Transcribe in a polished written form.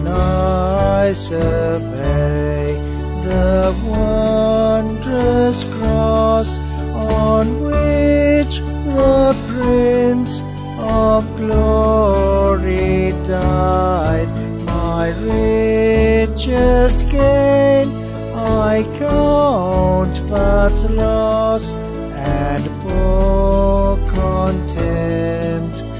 when I survey the wondrous cross on which the Prince of Glory died. My richest gain I count but loss, and for contempt